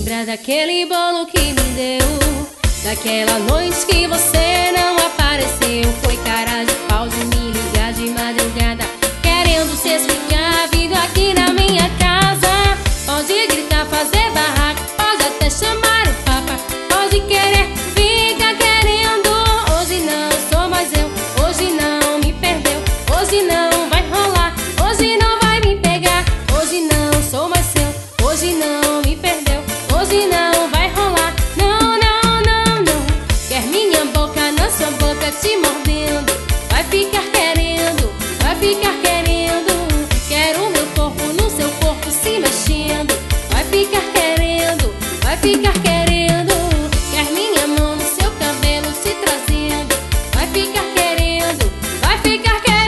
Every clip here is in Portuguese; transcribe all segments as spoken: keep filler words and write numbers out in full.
Lembra daquele bolo que me deu, daquela noite que você não apareceu? Foi cara de pau de me ligar de madrugada, querendo se explicar, vindo aqui na minha casa. Pode gritar, fazer barraco, pode até chamar o papa, pode querer, fica querendo. Hoje não sou mais eu, hoje não me perdeu, hoje não vai rolar, hoje não vai me pegar. Hoje não sou mais seu, hoje não me perdeu, hoje não vai rolar. Não, não, não, não. Quer minha boca na sua boca te mordendo, vai ficar querendo, vai ficar querendo. Quero meu corpo no seu corpo se mexendo, vai ficar querendo, vai ficar querendo. Quer minha mão no seu cabelo te trazendo, vai ficar querendo, vai ficar querendo.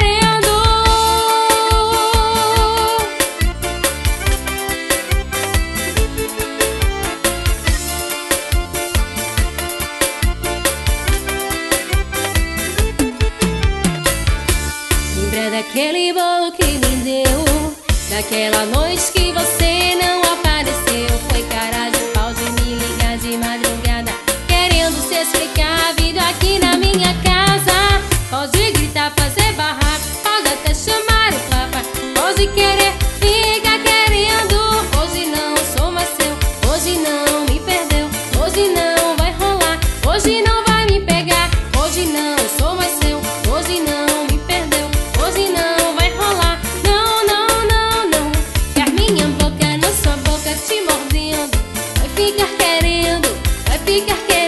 Lembra daquele bolo que me deu, daquela noite que você não apareceu? Foi cara de pau de me ligar de madrugada, querendo se explicar, vindo aqui na minha casa. Pode gritar, fazer barraco, pode até chamar o papa, pode querer, fica querendo. Hoje não sou mais seu, hoje não me perdeu, hoje não vai rolar, hoje não vai me pegar. Hoje não sou mais seu, hoje não me perdeu, hoje não vai rolar. Não, não, não, não. Quer minha boca na sua boca te mordendo, vai ficar querendo, vai ficar querendo.